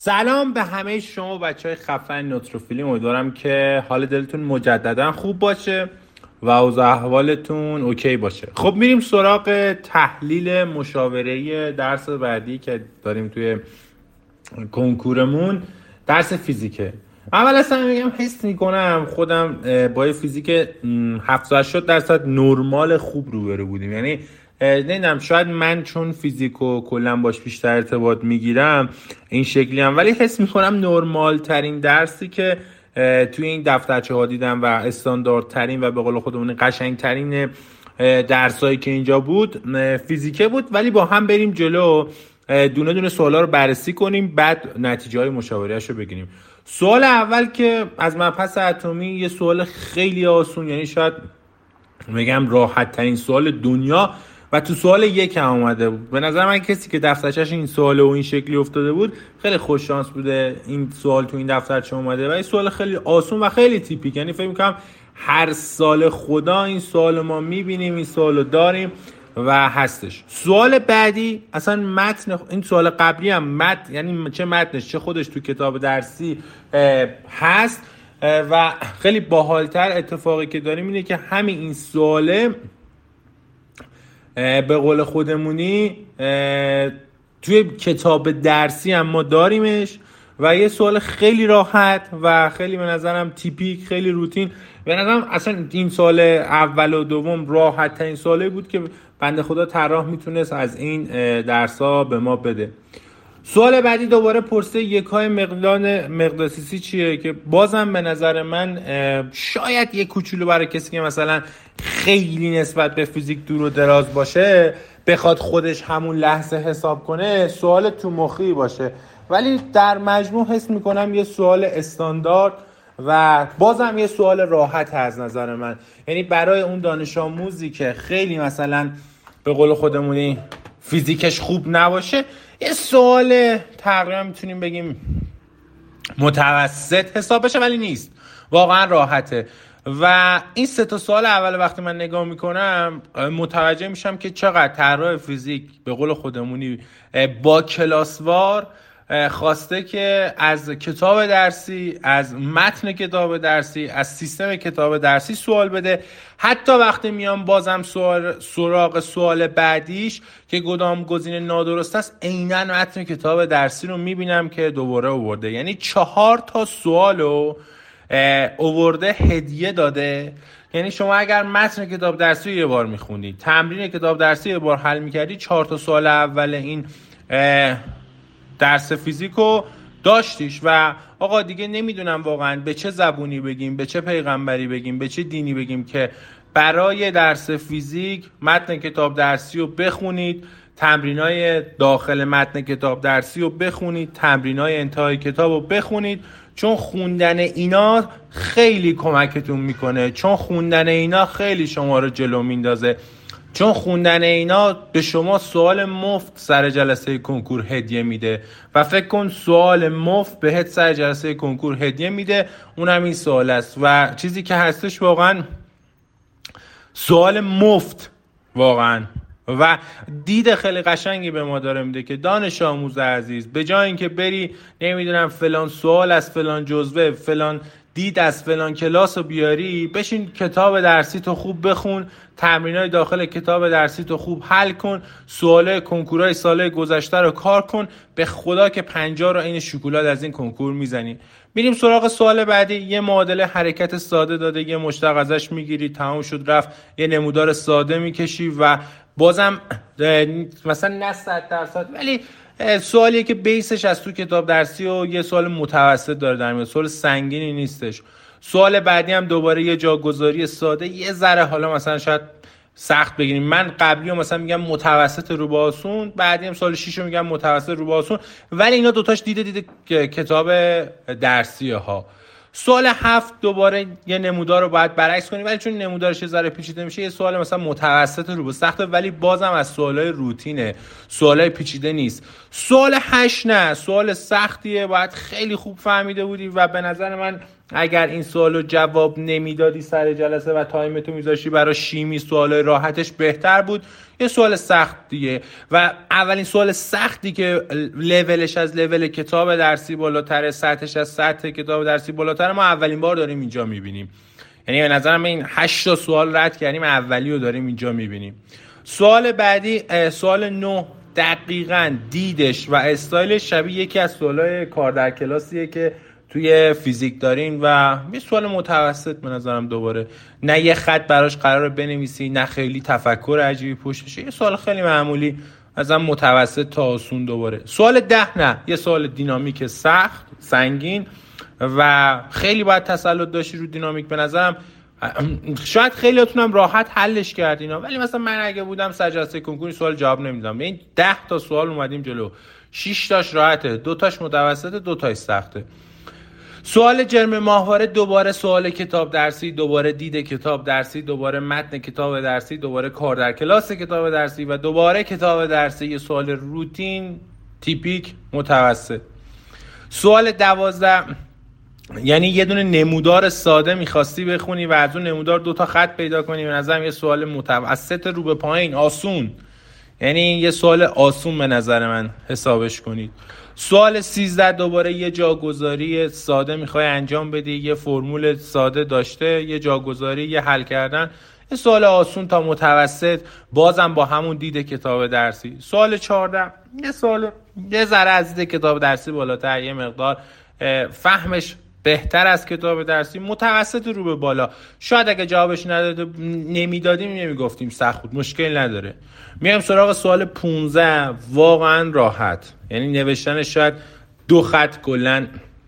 سلام به همه شما بچهای خفن نوتروفیلیم. امیدوارم که حال دلتون مجددا خوب باشه و اوضاع احوالتون اوکی باشه. خب میریم سراغ تحلیل مشاوره درس بعدی که داریم توی کنکورمون، درس فیزیکه. اول اصلا میگم حس میکنم خودم با فیزیک 70-80% نرمال خوب روبرو بودیم. یعنی نمیدونم، شاید من چون فیزیکو کلا باش بیشتر ارتباط میگیرم این شکلی هم، ولی حس میکنم نرمال ترین درسی که توی این دفترچه ها دیدم و استاندارد ترین و به قول خودمون قشنگ ترین درسایی که اینجا بود فیزیکه بود. ولی با هم بریم جلو، دونه دونه سوالا رو بررسی کنیم، بعد نتیجه های مشاوره‌اش رو بگیریم. سوال اول که از مبحث اتمی، یه سوال خیلی آسون، یعنی شاید میگم راحت ترین سوال دنیا و تو سوال یک هم اومده بود. به نظر من کسی که دفترچه‌اش این سوال و این شکلی افتاده بود خیلی خوش شانس بوده این سوال تو این دفترچه اومده و این سوال خیلی آسون و خیلی تیپیک. یعنی فکر می‌کنم هر سال خدا این سوال ما می‌بینیم، این سوالو داریم و هستش. سوال بعدی اصلا متن این سوال قبلی هم متن، یعنی چه متنش چه خودش تو کتاب درسی هست و خیلی باحال‌تر. اتفاقی که داریم اینه که همین این سواله به قول خودمونی توی کتاب درسی هم ما داریمش و یه سوال خیلی راحت و خیلی به نظرم تیپیک، خیلی روتین. به نظرم اصلا این سوال اول و دوم راحت ترین سوالی بود که بنده خدا طراح میتونست از این درس‌ها به ما بده. سوال بعدی دوباره پرسه یکای مقناطیسی چیه، که بازم به نظر من شاید یک کوچولو برای کسی که مثلا خیلی نسبت به فیزیک دور و دراز باشه بخواد خودش همون لحظه حساب کنه سوال تو مخی باشه، ولی در مجموع حس میکنم یه سوال استاندارد و بازم یه سوال راحت از نظر من. یعنی برای اون دانش آموزی که خیلی مثلا به قول خودمونی فیزیکش خوب نباشه یه سوال تقریبا میتونیم بگیم متوسط حساب بشه، ولی نیست، واقعا راحته. و این سه تا سوال اول وقتی من نگاه میکنم متوجه میشم که چقدر طراح فیزیک به قول خودمونی با کلاسوار خواسته که از کتاب درسی، از متن کتاب درسی، از سیستم کتاب درسی سوال بده. حتی وقتی میام بازم سراغ سوال بعدیش که کدام گزینه نادرست است، عیناً متن کتاب درسی رو میبینم که دوباره آورده. یعنی 4 تا سوالو آورده هدیه داده. یعنی شما اگر متن کتاب درسی رو یه بار میخوندی، تمرین کتاب درسی یه بار حل میکردی، 4 تا سوال اول این درس فیزیکو داشتیش و آقا دیگه نمیدونم واقعا به چه زبونی بگیم، به چه پیغمبری بگیم، به چه دینی بگیم که برای درس فیزیک متن کتاب درسی رو بخونید، تمرینای داخل متن کتاب درسی رو بخونید، تمرینای انتهای کتاب رو بخونید، چون خوندن اینا خیلی کمکتون میکنه، چون خوندن اینا خیلی شما رو جلو میندازه، چون خوندن اینا به شما سوال مفت سر جلسه کنکور هدیه میده و فکر کن سوال مفت بهت سر جلسه کنکور هدیه میده، اونم این سوال است و چیزی که هستش واقعا سوال مفت واقعا و دید خیلی قشنگی به ما داره میده که دانش آموز عزیز به جای اینکه بری نمیدونم فلان سوال از فلان جزوه، فلان دید از فلان کلاس رو بیاری، بشین کتاب درسی تو خوب بخون، تمرینای داخل کتاب درسی تو خوب حل کن، سوالای کنکورای سال گذشته رو کار کن، به خدا که 50 رو این شکلات از این کنکور میزنی. میریم سراغ سوال بعدی. یه معادله حرکت ساده داده، یه مشتق ازش میگیری، تمام شد رفت، یه نمودار ساده میکشی و بازم مثلا نه 100% ولی سوالیه که بیسش از تو کتاب درسی و یه سوال متوسط داره در میاد، سوال سنگینی نیستش. سوال بعدی هم دوباره یه جاگذاری ساده، یه ذره حالا مثلا شاید سخت بگیریم، من قبلی رو مثلا میگم متوسط رو به آسون، بعدی هم سوال 6 رو میگم متوسط رو به آسون، ولی اینا دوتاش دیده کتاب درسی ها. سوال 7 دوباره یه نمودار رو باید برعکس کنیم، ولی چون نمودارش یه ذره پیچیده میشه یه سوال مثلا متوسط رو به سخته، ولی بازم از سوالای روتینه، سوالای پیچیده نیست. سوال 8 نه، سوال سختیه، باید خیلی خوب فهمیده بودی و به نظر من اگر این سوالو جواب نمیدادی سر جلسه و تایمتو میذاشتی برای شیمی سوالای راحتش بهتر بود. یه سوال سخت دیگه و اولین سوال سختی که لولش از لول کتاب درسی بالاتره، سطحش از سطح کتاب درسی بالاتره، ما اولین بار داریم اینجا میبینیم. یعنی به نظرم این 8 تا سوال رد کردیم، اولی رو داریم اینجا میبینیم. سوال بعدی، سوال 9، دقیقاً دیدش و استایلش شبیه یکی از سوالای کار در کلاسیه که توی فیزیک دارین و یه سوال متوسط به نظرم. دوباره نه یه خط براش قراره بنویسی، نه خیلی تفکر عجیبی پشتش، یه سوال خیلی معمولی از هم متوسط تا آسون. دوباره سوال 10 نه، یه سوال دینامیک سخت سنگین و خیلی باید تسلط داشتی رو دینامیک. به نظرم شاید خیلیاتونم راحت حلش کردین، ولی مثلا من اگه بودم سر جلسه کنکور سوال جواب نمیدم. این 10 تا سوال اومدیم جلو، 6 تاش راحته، 2 تاش متوسطه، 2 تاش سخته. سوال جرم ماهواره دوباره سوال کتاب درسی، دوباره دید کتاب درسی، دوباره متن کتاب درسی، دوباره کار در کلاس کتاب درسی و دوباره کتاب درسی. یه سوال روتین تیپیک متوسط. سوال 12، یعنی یه دونه نمودار ساده میخواستی بخونی و از اون نمودار 2 تا خط پیدا کنی. به نظرم یه سوال متوسط رو به پایین، آسون، یعنی یه سوال آسون به نظر من حسابش کنید. سوال 13 دوباره یه جاگذاری ساده میخوای انجام بدی، یه فرمول ساده داشته، یه جاگذاری، یه حل کردن. یه سوال آسون تا متوسط، بازم با همون دید کتاب درسی. سوال 14 یه سوال یه ذره از دید کتاب درسی بالاتر، یه مقدار فهمش بهتر از کتاب درسی، متوسط رو به بالا. شاید اگه جوابش نمیدادیم نمیگفتیم سخت بود، مشکل نداره. میایم سراغ سوال 15، واقعا راحت، یعنی نوشتنش شاید 2 خط، کلن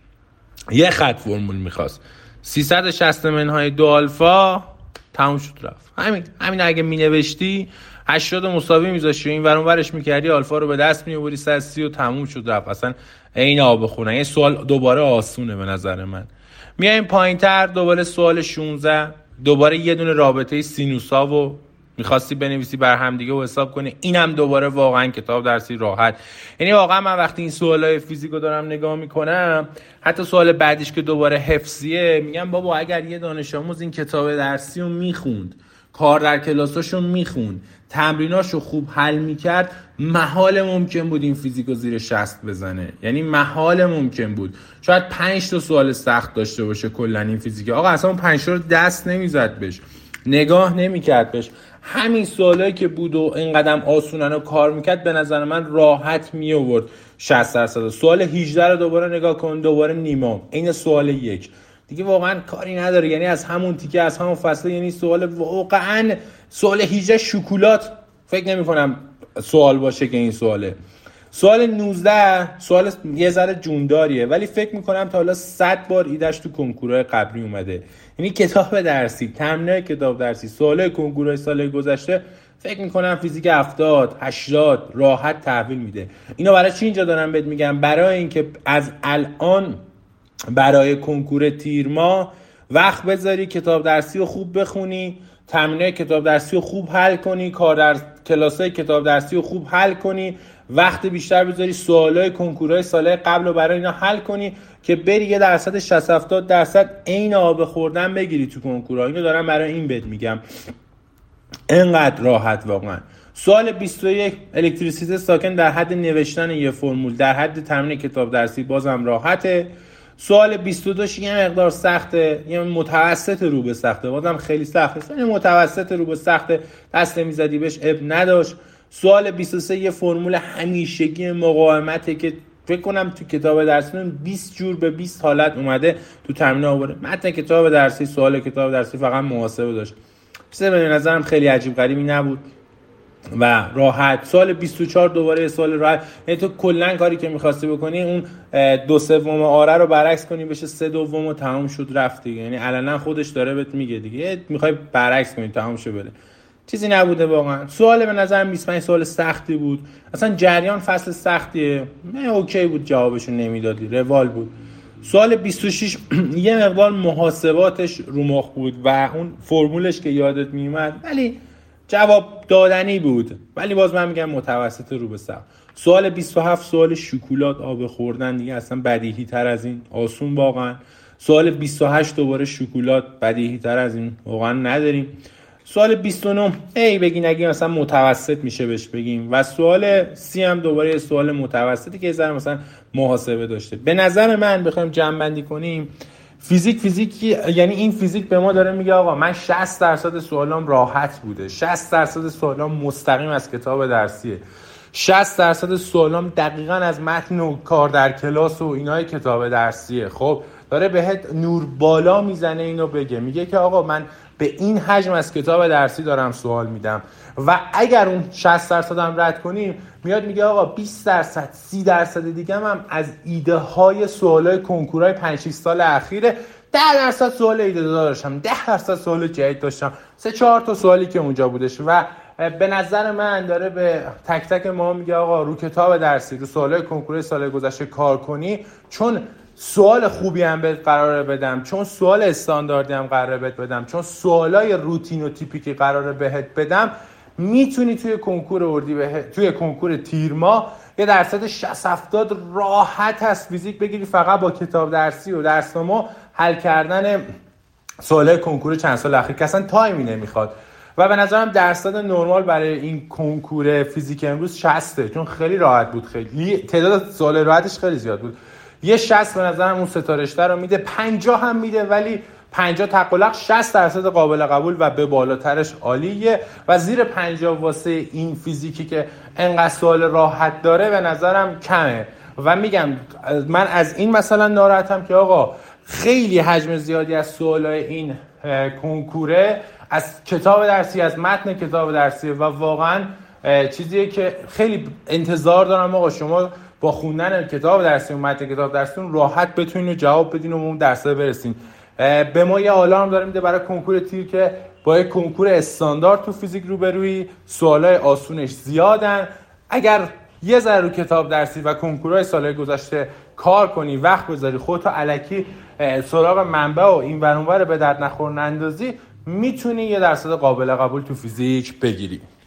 یه خط فرمول میخواست. 360 منهای 2 آلفا تموم شد رفت. همین اگه مینوشتی 80 مساوی میذاشتی، این ور اون ورش میکردی، آلفا رو به دست میآوردی 130 و تموم شد رفت. اصلا عین آب خونن. این سوال دوباره آسونه به نظر من. میایم پایینتر، دوباره سوال 16، دوباره یه دونه رابطه سینوسا و میخواستی بنویسی بر هم دیگه و حساب کنی. اینم دوباره واقعا کتاب درسی راحت. یعنی واقعا من وقتی این سوالای فیزیکو دارم نگاه میکنم، حتی سوال بعدیش که دوباره حفظیه، میگم بابا اگر یه دانش آموز این کتاب درسی رو میخوند، کار در کلاساشو میخوند، تمریناشو خوب حل میکرد، محال ممکن بود این فیزیکو زیر 60 بزنه. یعنی محال ممکن بود. شاید 5 تا سوال سخت داشته باشه کلا این فیزیک. آقا اصلا اون 5 تا رو دست نمیزد بهش، نگاه نمیکرد بهش. همین سوالایی که بود و این قدم آسونن و کار میکرد، به نظر من راحت می آورد 60%. سوال 18 رو دوباره نگاه کن، دوباره نیما، این سوال 1 دیگه واقعا کاری نداره. یعنی از همون تیکه، از همون فصل، یعنی سوال واقعا سوال 18 شکلات فکر نمی کنم سوال باشه که این سواله. سوال 19 سوال یه ذره جونداریه، ولی فکر میکنم تا حالا 100 بار ایدش تو کنکورهای قبلی اومده. یعنی کتاب درسی، تمرین کتاب درسی، سوالای کنکورهای سال گذشته، فکر میکنم فیزیک 70 80 راحت تحویل میده. اینا برای چی اینجا دارم بهت میگم؟ برای اینکه از الان برای کنکور تیر ماه وقت بذاری، کتاب درسی رو خوب بخونی، تمرین کتاب درسی رو خوب حل کنی، کار در کلاسای کتاب درسی رو خوب حل کنی، وقت بیشتر بذاری سوالای کنکورهای سال قبل رو برای اینا حل کنی که بری یه درصد 60-70% عین آب خوردن بگیری تو کنکورها. اینو دارم برای این بهت میگم، اینقدر راحت واقعا. سوال 21 الکتریسیته ساکن در حد نوشتن یه فرمول در حد تمرین کتاب درسی، بازم راحته. سوال 22 یه مقدار سخته، یه متوسط رو به سخته، بازم خیلی سخته، یه متوسط رو به سخته، دست نمیزدی بهش اب نداشت. سوال 23 یه فرمول همیشگی مقاومته که فکر کنم تو کتاب درسی 20 جور به 20 حالت اومده تو تمرین آورده. متن کتاب درسی، سوال کتاب درسی فقط محاسبه داشت. به نظرم خیلی عجیب غریبی نبود و راحت. سوال 24 دوباره سوال راحت، یعنی تو کلا کاری که می‌خواستی بکنی اون 2/3 آره رو برعکس کنی بشه 3/2 و تمام شد رفت دیگه. یعنی علنا خودش داره بهت میگه دیگه، می‌خوای برعکس کنی تمام شه بره. چیزی نبوده واقعا. سوال به نظرم 25 سوال سختی بود. اصلا جریان فصل سختیه. اوکی بود، جوابشو نمیدادی، روال بود. سوال 26 یه مقدار محاسباتش رو مخ بود و اون فرمولش که یادت میومد، ولی جواب دادنی بود، ولی باز من میگم متوسط رو به سقف. سوال 27 سوال شکلات آب خوردن دیگه، اصلا بدیهی تر از این، آسون واقعا. سوال 28 دوباره شکلات، بدیهی تر از این واقعا نداریم. سوال 29 بگین اگه مثلا متوسط میشه بهش بگیم، و سوال 30 هم دوباره سوال متوسطی که ذره مثلا محاسبه داشته. به نظر من بخوایم جمع بندی کنیم، فیزیک یعنی این فیزیک به ما داره میگه آقا من 60% سوالام راحت بوده، 60% سوالام مستقیم از کتاب درسیه، 60% سوالام دقیقاً از متن و کار در کلاس و اینای کتاب درسیه. خب داره بهت نور بالا میزنه اینو بگه، میگه که آقا من به این حجم از کتاب درسی دارم سوال میدم و اگر اون 60% هم رد کنیم میاد میگه آقا 20% 30% دیگه هم از ایده های سوالای کنکورای 5-6 سال اخیره، 10% سوال ایده داشتم، 10% سوال جدید داشتم، 3-4 تا سوالی که اونجا بودش. و به نظر من داره به تک تک ما میگه آقا رو کتاب درسی، رو سوالای کنکور سال گذشته کار کنی، چون سوال خوبی هم بهت قراره بدم، چون سوال استانداردی هم قراره بهت بدم، چون سوالای روتین و تیپیکی قراره بهت بدم، میتونی توی کنکور توی کنکور تیر ماه یه درصد 60-70 راحت از فیزیک بگیری فقط با کتاب درسی و درسنامه حل کردن سوالای کنکور چند سال اخیر که اصلا تایمی نمیخواد. و به نظرم درصد نرمال برای این کنکور فیزیک امروز 60، چون خیلی راحت بود، خیلی تعداد سوال راحتش خیلی زیاد بود. یه 60 به نظرم اون 3 تا رشته رو میده، 50 هم میده، ولی 50 تقلق 60% قابل قبول و به بالاترش عالیه. و زیر 50 واسه این فیزیکی که انقدر سوال راحت داره به نظرم کمه. و میگم من از این مثلا ناراحتم که آقا خیلی حجم زیادی از سوالای این کنکوره از کتاب درسی، از متن کتاب درسی و واقعا چیزیه که خیلی انتظار دارم آقا شما با خوندن کتاب درسی و متن کتاب درسی راحت بتونین جواب بدین و اون درسه برسین. به ما یه آلارم داره میده برای کنکور تیر که با یک کنکور استاندارد تو فیزیک روبروی، سوالای آسونش زیادن. اگر یه ذره رو کتاب درسی و کنکورهای سالهای گذشته کار کنی، وقت بذاری، خودتو الکی سراغ منبع و این ور اون ور به درد نخور نندازی، میتونی یه درصد قابل قبول تو فیزیک بگیری.